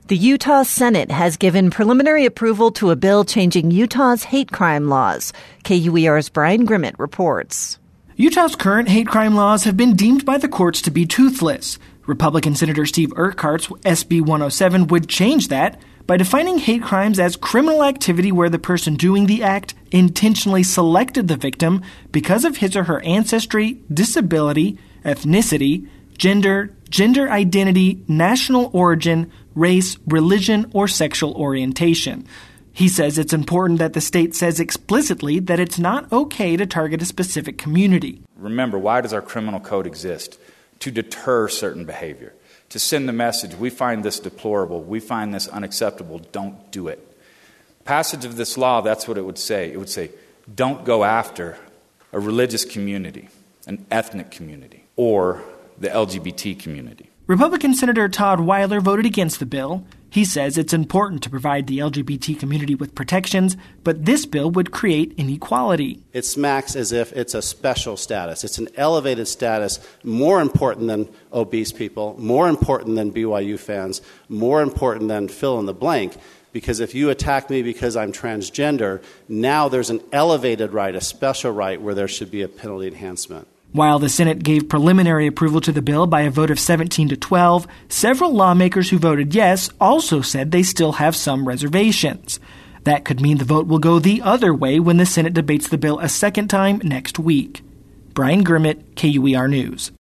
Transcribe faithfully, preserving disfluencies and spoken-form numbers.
The Utah Senate has given preliminary approval to a bill changing Utah's hate crime laws. K U E R's Brian Grimmett reports. Utah's current hate crime laws have been deemed by the courts to be toothless. Republican Senator Steve Urquhart's S B one oh seven would change that by defining hate crimes as criminal activity where the person doing the act intentionally selected the victim because of his or her ancestry, disability, ethnicity, gender, gender identity, national origin, race, religion, or sexual orientation. He says it's important that the state says explicitly that it's not okay to target a specific community. Remember, why does our criminal code exist? To deter certain behavior, to send the message, we find this deplorable, we find this unacceptable, don't do it. Passage of this law, that's what it would say. It would say, don't go after a religious community, an ethnic community, or the L G B T community. Republican Senator Todd Weiler voted against the bill. He says it's important to provide the L G B T community with protections, but this bill would create inequality. It smacks as if it's a special status. It's an elevated status, more important than obese people, more important than B Y U fans, more important than fill in the blank. Because if you attack me because I'm transgender, now there's an elevated right, a special right, where there should be a penalty enhancement. While the Senate gave preliminary approval to the bill by a vote of seventeen to twelve, several lawmakers who voted yes also said they still have some reservations. That could mean the vote will go the other way when the Senate debates the bill a second time next week. Brian Grimmett, K U E R News.